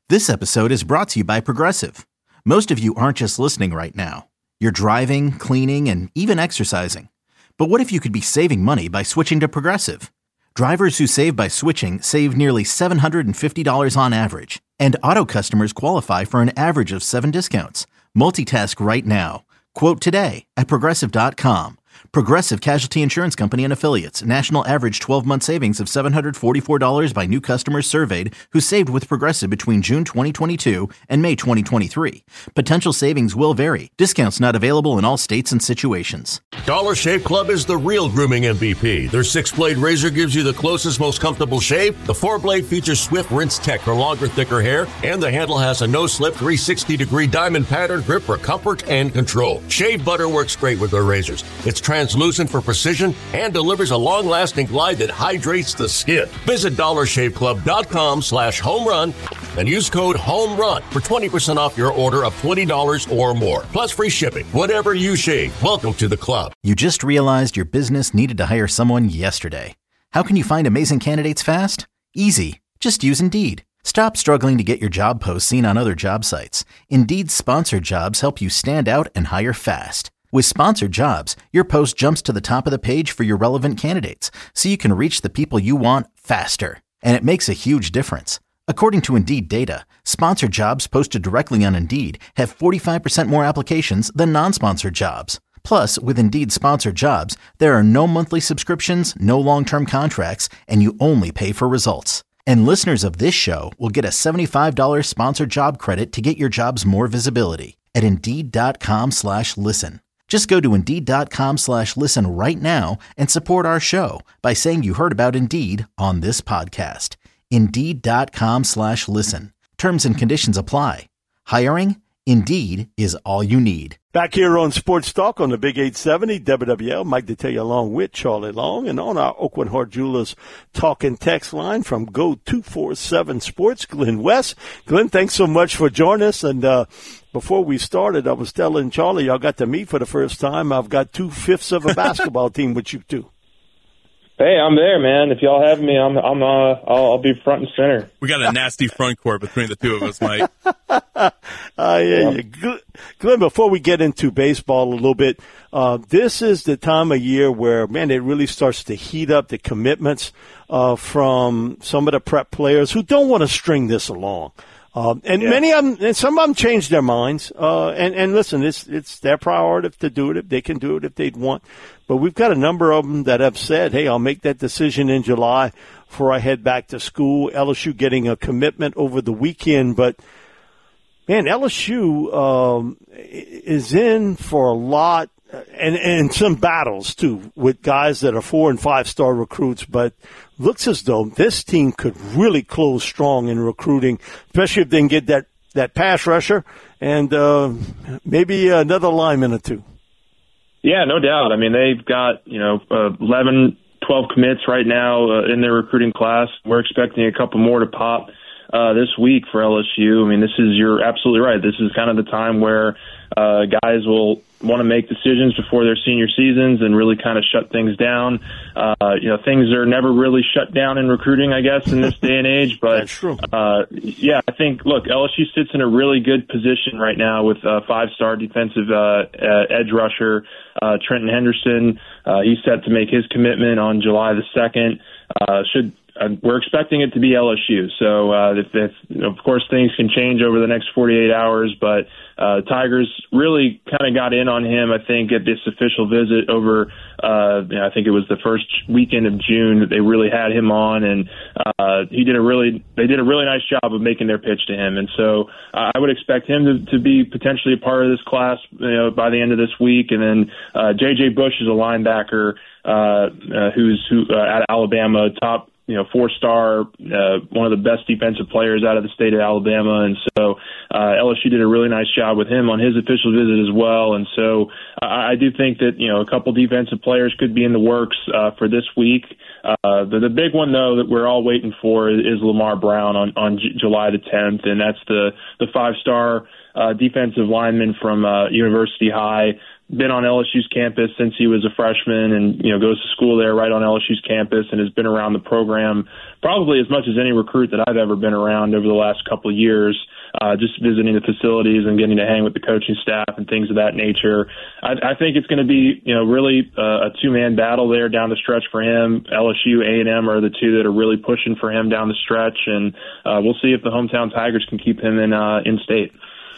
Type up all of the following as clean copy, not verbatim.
This episode is brought to you by Progressive. Most of you aren't just listening right now. You're driving, cleaning, and even exercising. But what if you could be saving money by switching to Progressive? Drivers who save by switching save nearly $750 on average. And auto customers qualify for an average of 7 discounts. Multitask right now. Quote today at Progressive.com. Progressive Casualty Insurance Company and Affiliates. National average 12-month savings of $744 by new customers surveyed who saved with Progressive between June 2022 and May 2023. Potential savings will vary. Discounts not available in all states and situations. Dollar Shave Club is the real grooming MVP. Their 6-blade razor gives you the closest, most comfortable shave. The 4-blade features swift rinse tech for longer, thicker hair. And the handle has a no-slip 360-degree diamond pattern grip for comfort and control. Shave butter works great with their razors. It's translucent for precision and delivers a long-lasting glide that hydrates the skin. Visit DollarShaveClub.com/homerun and use code HOMERUN for 20% off your order of $20 or more. Plus free shipping. Whatever you shave, welcome to the club. You just realized your business needed to hire someone yesterday. How can you find amazing candidates fast? Easy. Just use Indeed. Stop struggling to get your job posts seen on other job sites. Indeed's sponsored jobs help you stand out and hire fast. With sponsored jobs, your post jumps to the top of the page for your relevant candidates, so you can reach the people you want faster. And it makes a huge difference. According to Indeed data, sponsored jobs posted directly on Indeed have 45% more applications than non-sponsored jobs. Plus, with Indeed sponsored jobs, there are no monthly subscriptions, no long-term contracts, and you only pay for results. And listeners of this show will get a $75 sponsored job credit to get your jobs more visibility at Indeed.com/listen. Just go to Indeed.com/listen right now and support our show by saying you heard about Indeed on this podcast. Indeed.com/listen. Terms and conditions apply. Hiring? Indeed is all you need. Back here on Sports Talk on the Big 870 WWL, Mike Detillier along with Charlie Long, and on our Oakland Hart Jewelers talk and text line from Go 247 Sports, Glenn West. Glenn, thanks so much for joining us. And before we started, I was telling Charlie, y'all got to meet for the first time. I've got 2/5 of a basketball team with you two. Hey, I'm there, man. If y'all have me, I'll be front and center. We got a nasty front court between the two of us, Mike. Yeah. Glenn, before we get into baseball a little bit, this is the time of year where, man, it really starts to heat up the commitments from some of the prep players who don't want to string this along. Many of them, and some of them change their minds. And listen, it's their prerogative to do it if they can do it if they'd want. But we've got a number of them that have said, hey, I'll make that decision in July before I head back to school. LSU getting a commitment over the weekend. But, man, LSU is in for a lot and some battles, too, with guys that are 4- and 5-star recruits. But looks as though this team could really close strong in recruiting, especially if they can get that pass rusher and maybe another lineman or two. Yeah, no doubt. I mean, they've got, 11, 12 commits right now in their recruiting class. We're expecting a couple more to pop this week for LSU. I mean, you're absolutely right. This is kind of the time where guys will want to make decisions before their senior seasons and really kind of shut things down. Things are never really shut down in recruiting, I guess, in this day and age. But that's true. I think, look, LSU sits in a really good position right now with 5-star defensive edge rusher Trenton Henderson. He's set to make his commitment on July the 2nd. We're expecting it to be LSU. So, of course, things can change over the next 48 hours, but Tigers really kind of got in on him, I think, at this official visit over, I think it was the first weekend of June that they really had him on, and they did a really nice job of making their pitch to him. And so I would expect him to be potentially a part of this class, by the end of this week. And then J.J. Bush is a linebacker who's at Alabama, top 4-star, one of the best defensive players out of the state of Alabama. And so LSU did a really nice job with him on his official visit as well. And so I do think that, a couple defensive players could be in the works for this week. The big one, though, that we're all waiting for is Lamar Brown on July the 10th, and that's the 5-star defensive lineman from University High. been on LSU's campus since he was a freshman and, goes to school there right on LSU's campus and has been around the program probably as much as any recruit that I've ever been around over the last couple of years, just visiting the facilities and getting to hang with the coaching staff and things of that nature. I think it's going to be, really a two-man battle there down the stretch for him. LSU, A&M are the two that are really pushing for him down the stretch, and we'll see if the hometown Tigers can keep him in state.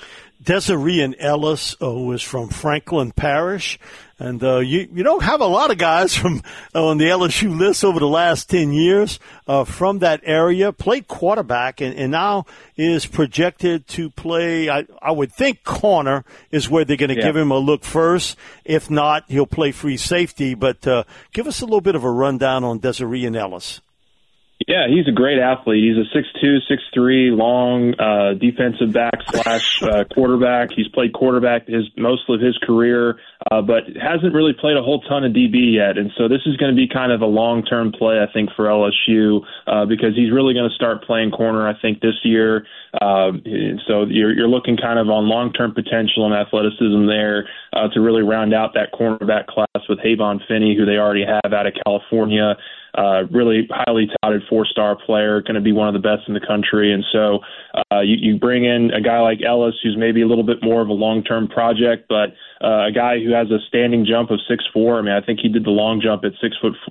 Desiree Ellis, who is from Franklin Parish. And you don't have a lot of guys from on the LSU list over the last 10 years from that area. Played quarterback and now is projected to play, I would think corner is where they're going to give him a look first. If not, he'll play free safety. But give us a little bit of a rundown on Desiree Ellis. Yeah, he's a great athlete. He's a 6'2", 6'3", long defensive back / quarterback. He's played quarterback most of his career, but hasn't really played a whole ton of DB yet. And so this is going to be kind of a long-term play, I think, for LSU because he's really going to start playing corner, I think, this year. So you're looking kind of on long-term potential and athleticism there to really round out that cornerback class with Havon Finney, who they already have out of California. Really highly touted 4-star player, going to be one of the best in the country. And so you bring in a guy like Ellis, who's maybe a little bit more of a long-term project, but a guy who has a standing jump of 6'4". I mean, I think he did the long jump at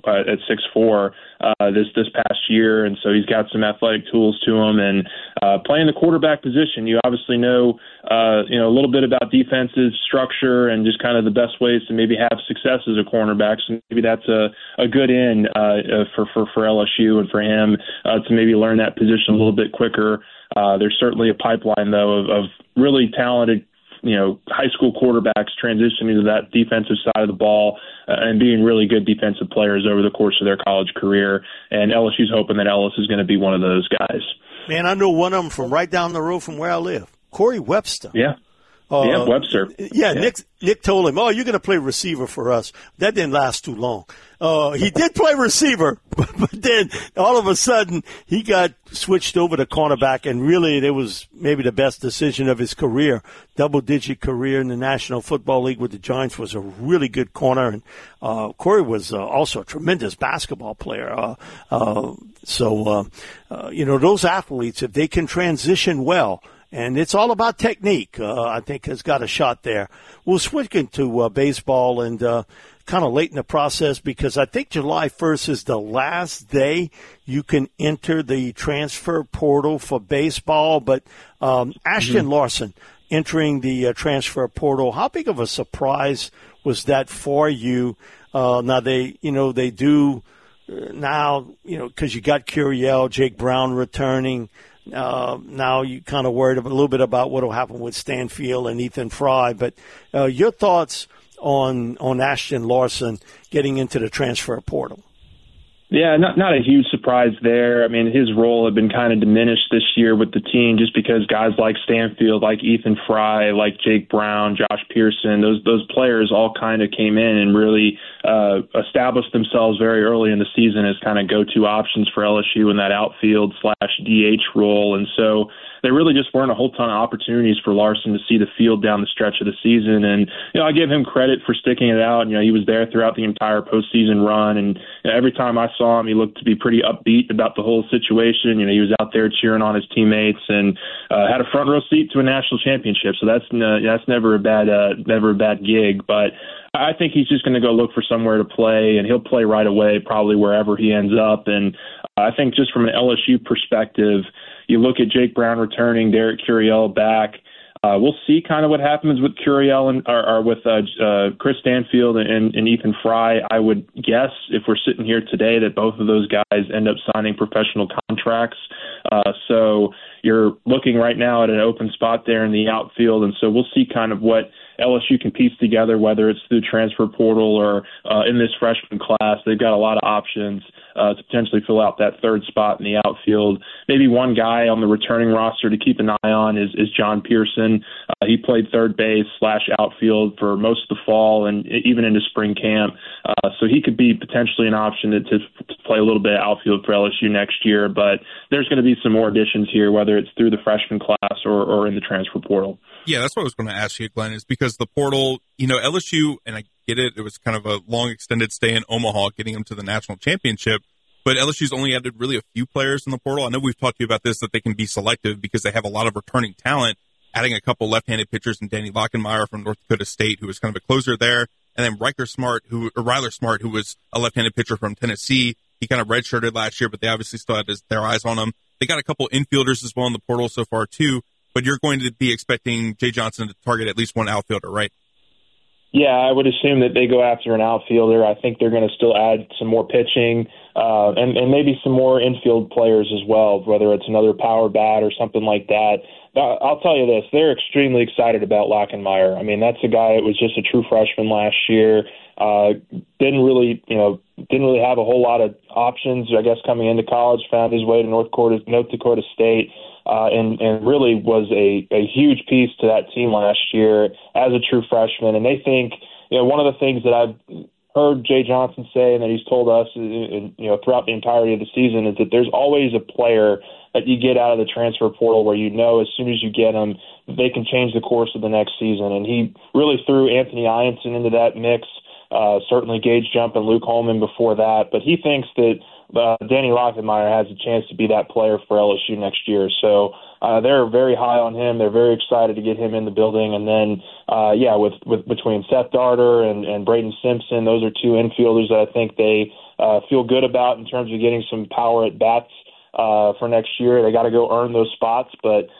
6'4" this past year, and so he's got some athletic tools to him. And playing the quarterback position, you obviously know a little bit about defensive structure and just kind of the best ways to maybe have success as a cornerback. So maybe that's a good in for LSU and for him to maybe learn that position a little bit quicker. There's certainly a pipeline though of really talented high school quarterbacks transitioning to that defensive side of the ball and being really good defensive players over the course of their college career. And LSU's hoping that Ellis is going to be one of those guys. Man, I know one of them from right down the road from where I live, Corey Webster. Yeah. Webster. Yeah, Nick told him, you're going to play receiver for us. That didn't last too long. He did play receiver, but then all of a sudden he got switched over to cornerback, and really it was maybe the best decision of his career. Double-digit career in the National Football League with the Giants, was a really good corner, and Corey was also a tremendous basketball player. Those athletes, if they can transition well, and it's all about technique, I think has got a shot there. We'll switch into baseball and kind of late in the process because I think July 1st is the last day you can enter the transfer portal for baseball. But Ashton Larson entering the transfer portal, how big of a surprise was that for you? Now they do now, because you got Curiel, Jake Brown returning. Now you kind of worried a little bit about what will happen with Stanfield and Ethan Fry, but your thoughts on Ashton Larson getting into the transfer portal? Yeah, not a huge surprise there. I mean, his role had been kind of diminished this year with the team just because guys like Stanfield, like Ethan Fry, like Jake Brown, Josh Pearson, those players all kind of came in and really established themselves very early in the season as kind of go-to options for LSU in that outfield / DH role. And so there really just weren't a whole ton of opportunities for Larson to see the field down the stretch of the season. And, I give him credit for sticking it out. He was there throughout the entire postseason run. And every time I saw him, he looked to be pretty upbeat about the whole situation. He was out there cheering on his teammates and had a front row seat to a national championship. So that's never a bad gig. But I think he's just going to go look for somewhere to play, and he'll play right away, probably wherever he ends up. And I think just from an LSU perspective, you look at Jake Brown returning, Derek Curiel back. We'll see kind of what happens with Curiel or with Chris Stanfield and Ethan Fry. I would guess if we're sitting here today that both of those guys end up signing professional contracts. So you're looking right now at an open spot there in the outfield, and so we'll see kind of what LSU can piece together, whether it's through transfer portal or in this freshman class. They've got a lot of options. to potentially fill out that third spot in the outfield. Maybe one guy on the returning roster to keep an eye on is John Pearson. He played third base / outfield for most of the fall and even into spring camp. So he could be potentially an option to play a little bit of outfield for LSU next year. But there's going to be some more additions here, whether it's through the freshman class or in the transfer portal. Yeah, that's what I was going to ask you, Glenn, is because the portal, LSU, and I get it was kind of a long extended stay in Omaha, getting them to the national championship. But LSU's only added really a few players in the portal. I know we've talked to you about this, that they can be selective because they have a lot of returning talent, adding a couple left-handed pitchers and Danny Lockenmeyer from North Dakota State, who was kind of a closer there. And then Ryler Smart, who was a left-handed pitcher from Tennessee. He kind of redshirted last year, but they obviously still had their eyes on him. They got a couple infielders as well in the portal so far, too. But you're going to be expecting Jay Johnson to target at least one outfielder, right? Yeah, I would assume that they go after an outfielder. I think they're going to still add some more pitching and maybe some more infield players as well, whether it's another power bat or something like that. I'll tell you this, they're extremely excited about Lockenmeyer. I mean, that's a guy that was just a true freshman last year. Didn't really have a whole lot of options, I guess, coming into college, found his way to North Dakota State. And really was a huge piece to that team last year as a true freshman. And they think, one of the things that I've heard Jay Johnson say and that he's told us, throughout the entirety of the season is that there's always a player that you get out of the transfer portal where as soon as you get them, they can change the course of the next season. And he really threw Anthony Ianson into that mix, certainly Gage Jump and Luke Holman before that. But he thinks that Danny Lockenmeyer has a chance to be that player for LSU next year. So they're very high on him. They're very excited to get him in the building. And then, with between Seth Darter and Braden Simpson, those are two infielders that I think they feel good about in terms of getting some power at bats for next year. They got to go earn those spots, but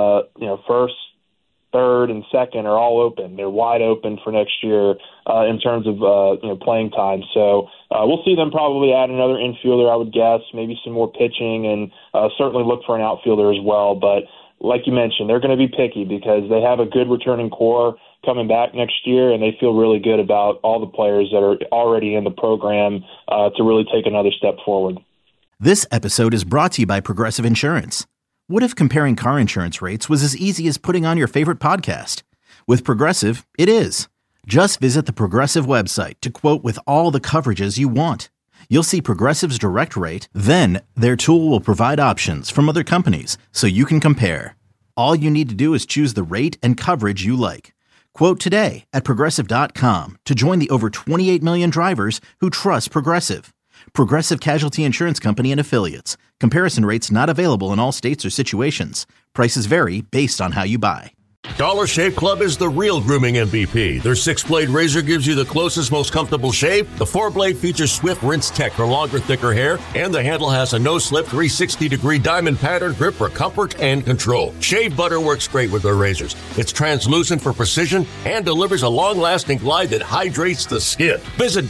first, third, and second are all open. They're wide open for next year in terms of playing time. So we'll see them probably add another infielder, I would guess, maybe some more pitching, and certainly look for an outfielder as well. But like you mentioned, they're going to be picky because they have a good returning core coming back next year, and they feel really good about all the players that are already in the program to really take another step forward. This episode is brought to you by Progressive Insurance. What if comparing car insurance rates was as easy as putting on your favorite podcast? With Progressive, it is. Just visit the Progressive website to quote with all the coverages you want. You'll see Progressive's direct rate, then their tool will provide options from other companies so you can compare. All you need to do is choose the rate and coverage you like. Quote today at Progressive.com to join the over 28 million drivers who trust Progressive. Progressive Casualty Insurance Company and Affiliates. Comparison rates not available in all states or situations. Prices vary based on how you buy. Dollar Shave Club is the real grooming MVP. Their 6-blade razor gives you the closest, most comfortable shave. The 4-blade features Swift Rinse Tech for longer, thicker hair, and the handle has a no-slip 360-degree diamond pattern grip for comfort and control. Shave butter works great with their razors. It's translucent for precision and delivers a long-lasting glide that hydrates the skin. Visit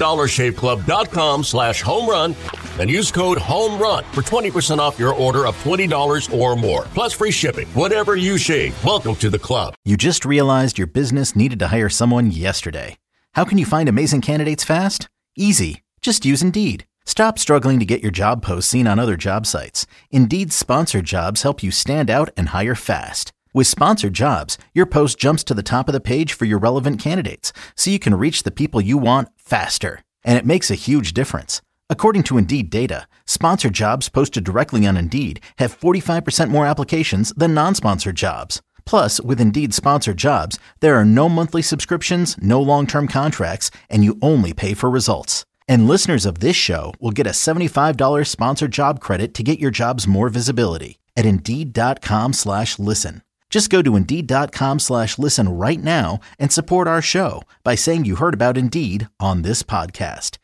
DollarShaveClub.com/homerun and use code HOMERUN for 20% off your order of $20 or more. Plus free shipping. Whatever you shave, welcome to the club. You just realized your business needed to hire someone yesterday. How can you find amazing candidates fast? Easy. Just use Indeed. Stop struggling to get your job posts seen on other job sites. Indeed's sponsored jobs help you stand out and hire fast. With sponsored jobs, your post jumps to the top of the page for your relevant candidates, so you can reach the people you want faster. And it makes a huge difference. According to Indeed data, sponsored jobs posted directly on Indeed have 45% more applications than non-sponsored jobs. Plus, with Indeed sponsored jobs, there are no monthly subscriptions, no long-term contracts, and you only pay for results. And listeners of this show will get a $75 sponsored job credit to get your jobs more visibility at Indeed.com/listen. Just go to Indeed.com/listen right now and support our show by saying you heard about Indeed on this podcast.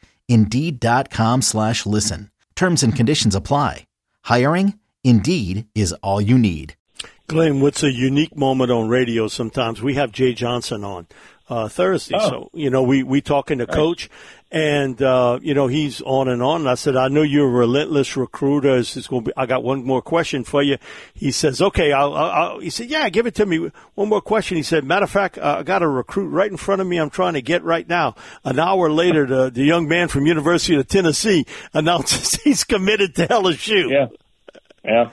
Indeed.com/listen. Terms and conditions apply. Hiring? Indeed is all you need. Glenn, what's a unique moment on radio sometimes? We have Jay Johnson on Thursday. So, we talking to Coach, And, he's on and on. And I said, I know you're a relentless recruiter. I got one more question for you. He says, okay, he said, yeah, give it to me. One more question. He said, matter of fact, I got a recruit right in front of me I'm trying to get right now. An hour later, the young man from University of Tennessee announces he's committed to LSU. Yeah.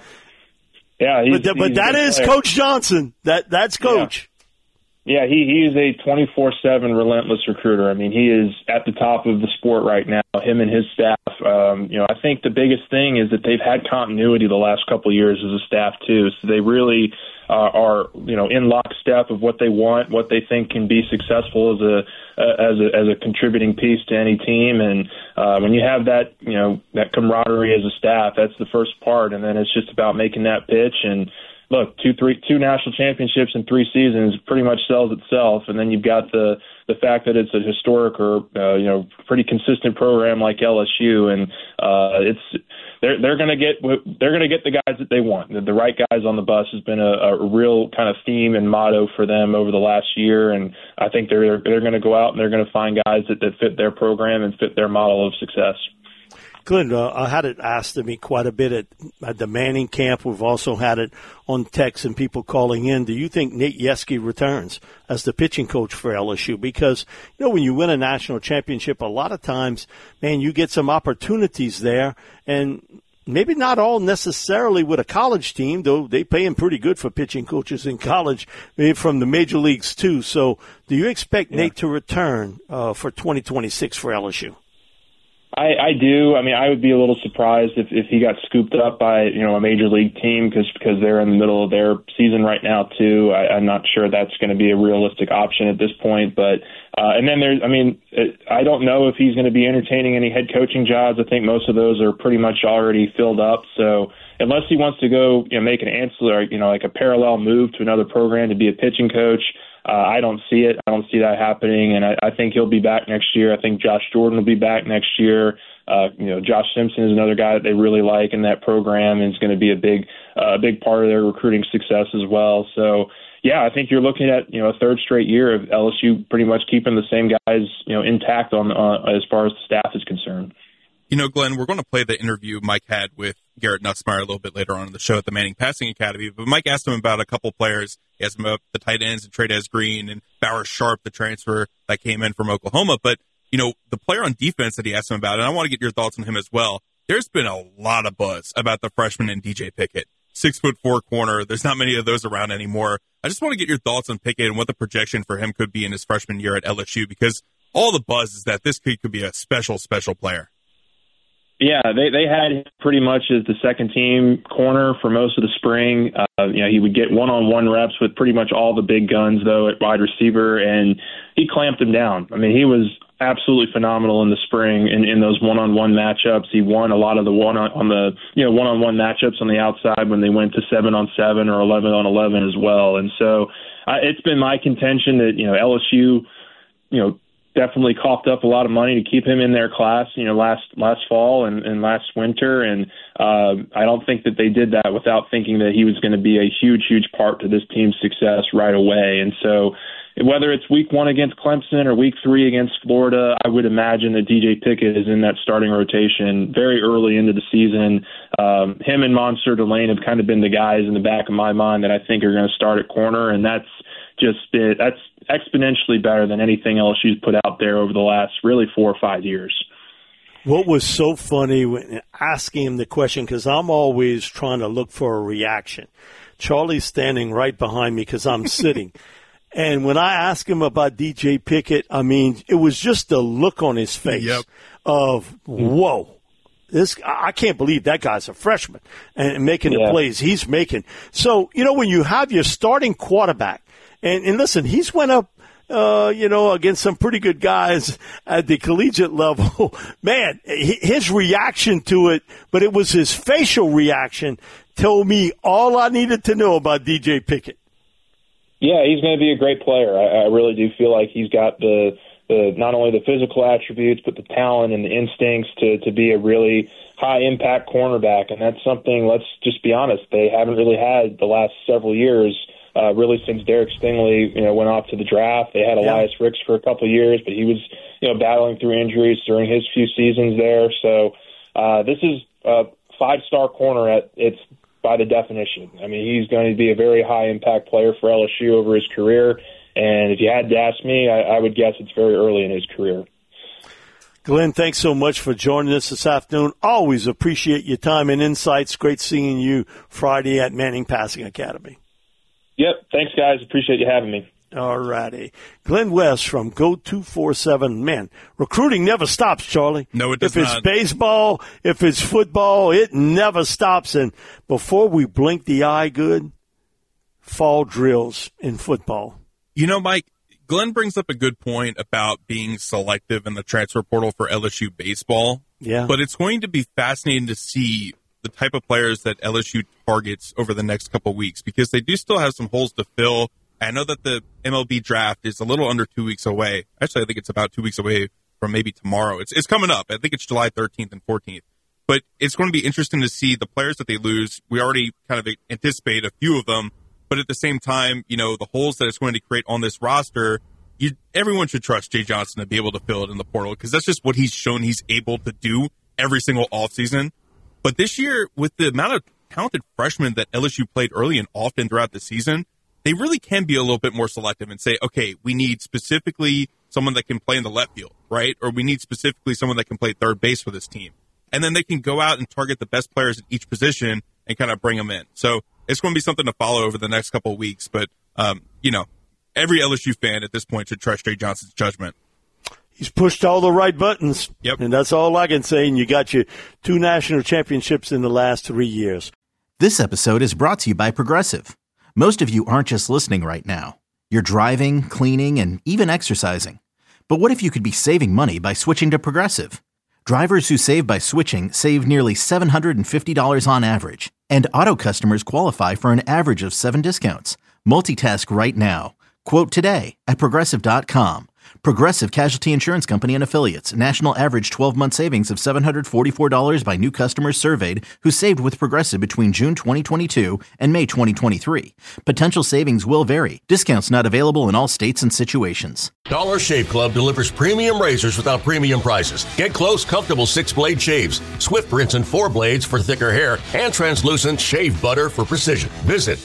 But that is Coach Johnson. That's Coach. Yeah, he is a 24/7 relentless recruiter. I mean, he is at the top of the sport right now, him and his staff. I think the biggest thing is that they've had continuity the last couple of years as a staff, too. So they really are, in lockstep of what they want, what they think can be successful as a contributing piece to any team. And when you have that, that camaraderie as a staff, that's the first part. And then it's just about making that pitch. And look, two national championships in 3 seasons pretty much sells itself. And then you've got the fact that it's a historic or pretty consistent program like LSU, and they're going to get the guys that they want. The right guys on the bus has been a real kind of theme and motto for them over the last year, and I think they're going to go out and they're going to find guys that fit their program and fit their model of success. Glenn, I had it asked of me quite a bit at the Manning camp. We've also had it on text and people calling in. Do you think Nate Yeskie returns as the pitching coach for LSU? Because, when you win a national championship, a lot of times, man, you get some opportunities there, and maybe not all necessarily with a college team, though they pay him pretty good for pitching coaches in college, maybe from the major leagues too. So do you expect Nate to return for 2026 for LSU? I do. I mean, I would be a little surprised if he got scooped up by, a major league team because they're in the middle of their season right now, too. I'm not sure that's going to be a realistic option at this point. But and then I don't know if he's going to be entertaining any head coaching jobs. I think most of those are pretty much already filled up. So unless he wants to go, make an ancillary, like a parallel move to another program to be a pitching coach, I don't see it. I don't see that happening, and I think he'll be back next year. I think Josh Jordan will be back next year. Josh Simpson is another guy that they really like in that program and is going to be a big part of their recruiting success as well. So, yeah, I think you're looking at, a third straight year of LSU pretty much keeping the same guys, intact on as far as the staff is concerned. Glenn, we're going to play the interview Mike had with Garrett Nussmeier a little bit later on in the show at the Manning Passing Academy. But Mike asked him about a couple players. He asked him about the tight ends and Trey Green and Bauer Sharp, the transfer that came in from Oklahoma. But, the player on defense that he asked him about, and I want to get your thoughts on him as well. There's been a lot of buzz about the freshman and DJ Pickett. 6'4" corner. There's not many of those around anymore. I just want to get your thoughts on Pickett and what the projection for him could be in his freshman year at LSU, because all the buzz is that this kid could be a special player. Yeah, they had him pretty much as the second team corner for most of the spring. He would get one-on-one reps with pretty much all the big guns, though, at wide receiver, and he clamped him down. I mean, he was absolutely phenomenal in the spring in those one-on-one matchups. He won a lot of the one-on-one matchups on the outside when they went to 7-on-7 or 11-on-11 as well. And so it's been my contention that LSU definitely coughed up a lot of money to keep him in their class, last fall and last winter. And I don't think that they did that without thinking that he was going to be a huge, huge part to this team's success right away. And so whether it's week 1 against Clemson or week 3 against Florida, I would imagine that DJ Pickett is in that starting rotation very early into the season. Him and Monsieur Delane have kind of been the guys in the back of my mind that I think are going to start at corner, and that's exponentially better than anything LSU's put out there over the last really 4 or 5 years. What was so funny when asking him the question, because I'm always trying to look for a reaction. Charlie's standing right behind me because I'm sitting. And when I asked him about DJ Pickett, I mean, it was just the look on his face of, whoa. I can't believe that guy's a freshman and making the plays he's making. So, when you have your starting quarterback, and listen, he's went up, against some pretty good guys at the collegiate level. Man, his reaction to it, but it was his facial reaction, told me all I needed to know about DJ Pickett. Yeah, he's going to be a great player. I really do feel like he's got the not only the physical attributes, but the talent and the instincts to be a really high-impact cornerback. And that's something, let's just be honest, they haven't really had the last several years, really since Derek Stingley went off to the draft. They had Elias Ricks for a couple of years, but he was battling through injuries during his few seasons there. So this is a 5-star corner at its by the definition. I mean, he's going to be a very high-impact player for LSU over his career. And if you had to ask me, I would guess it's very early in his career. Glenn, thanks so much for joining us this afternoon. Always appreciate your time and insights. Great seeing you Friday at Manning Passing Academy. Yep. Thanks, guys. Appreciate you having me. All righty. Glenn West from Go247. Man, recruiting never stops, Charlie. No, it does not. If it's baseball, if it's football, it never stops. And before we blink the eye good, fall drills in football. You know, Mike, Glenn brings up a good point about being selective in the transfer portal for LSU baseball. Yeah. But it's going to be fascinating to see the type of players that LSU targets over the next couple of weeks, because they do still have some holes to fill. I know that the MLB draft is a little under 2 weeks away. Actually, I think it's about 2 weeks away from maybe tomorrow. It's coming up. I think it's July 13th and 14th. But it's going to be interesting to see the players that they lose. We already kind of anticipate a few of them. But at the same time, the holes that it's going to create on this roster, everyone should trust Jay Johnson to be able to fill it in the portal, because that's just what he's shown he's able to do every single offseason. But this year, with the amount of talented freshmen that LSU played early and often throughout the season, they really can be a little bit more selective and say, okay, we need specifically someone that can play in the left field, right? Or we need specifically someone that can play third base for this team. And then they can go out and target the best players at each position and kind of bring them in. So it's going to be something to follow over the next couple of weeks. But, every LSU fan at this point should trust Jay Johnson's judgment. He's pushed all the right buttons. Yep. And that's all I can say. And you got your 2 national championships in the last 3 years. This episode is brought to you by Progressive. Most of you aren't just listening right now. You're driving, cleaning, and even exercising. But what if you could be saving money by switching to Progressive? Drivers who save by switching save nearly $750 on average. And auto customers qualify for an average of 7 discounts. Multitask right now. Quote today at Progressive.com. Progressive Casualty Insurance Company and Affiliates. National average 12-month savings of $744 by new customers surveyed who saved with Progressive between June 2022 and May 2023. Potential savings will vary. Discounts not available in all states and situations. Dollar Shave Club delivers premium razors without premium prices. Get close, comfortable 6-blade shaves, swift rinse and 4 blades for thicker hair, and translucent shave butter for precision. Visit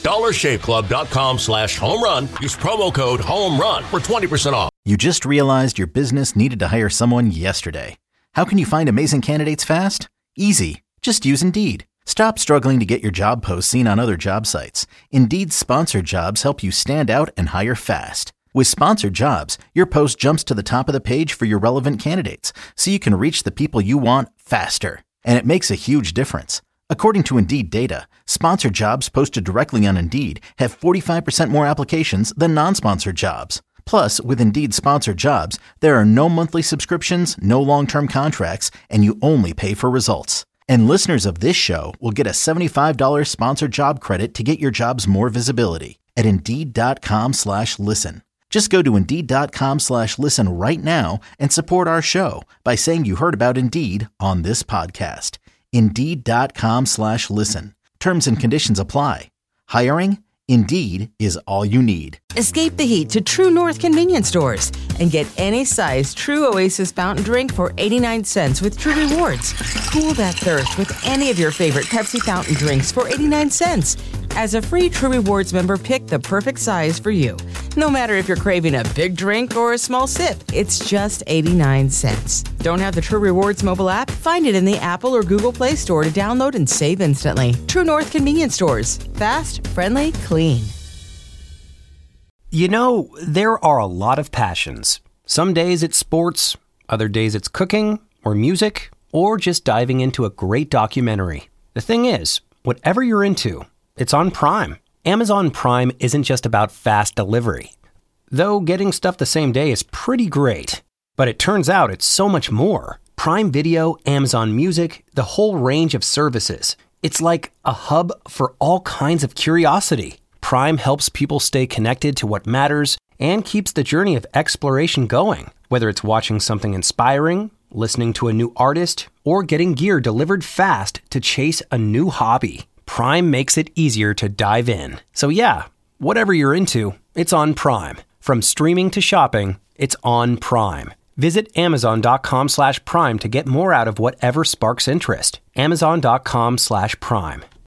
dollarshaveclub.com/homerun. Use promo code HOMERUN for 20% off. You just realized your business needed to hire someone yesterday. How can you find amazing candidates fast? Easy. Just use Indeed. Stop struggling to get your job posts seen on other job sites. Indeed's sponsored jobs help you stand out and hire fast. With sponsored jobs, your post jumps to the top of the page for your relevant candidates, so you can reach the people you want faster. And it makes a huge difference. According to Indeed data, sponsored jobs posted directly on Indeed have 45% more applications than non-sponsored jobs. Plus, with Indeed sponsored jobs, there are no monthly subscriptions, no long-term contracts, and you only pay for results. And listeners of this show will get a $75 sponsored job credit to get your jobs more visibility at Indeed.com/listen. Just go to Indeed.com/listen right now and support our show by saying you heard about Indeed on this podcast. Indeed.com/listen. Terms and conditions apply. Hiring? Indeed is all you need. Escape the heat to True North convenience stores and get any size True Oasis fountain drink for 89 cents with True Rewards. Cool that thirst with any of your favorite Pepsi fountain drinks for 89 cents. As a free True Rewards member, pick the perfect size for you. No matter if you're craving a big drink or a small sip, it's just 89 cents. Don't have the True Rewards mobile app? Find it in the Apple or Google Play Store to download and save instantly. True North convenience stores. Fast, friendly, clean. You know, there are a lot of passions. Some days it's sports, other days it's cooking, or music, or just diving into a great documentary. The thing is, whatever you're into, it's on Prime. Amazon Prime isn't just about fast delivery. Though getting stuff the same day is pretty great. But it turns out it's so much more. Prime Video, Amazon Music, the whole range of services. It's like a hub for all kinds of curiosity. Prime helps people stay connected to what matters and keeps the journey of exploration going. Whether it's watching something inspiring, listening to a new artist, or getting gear delivered fast to chase a new hobby. Prime makes it easier to dive in. So yeah, whatever you're into, it's on Prime. From streaming to shopping, it's on Prime. Visit Amazon.com/Prime to get more out of whatever sparks interest. Amazon.com/Prime.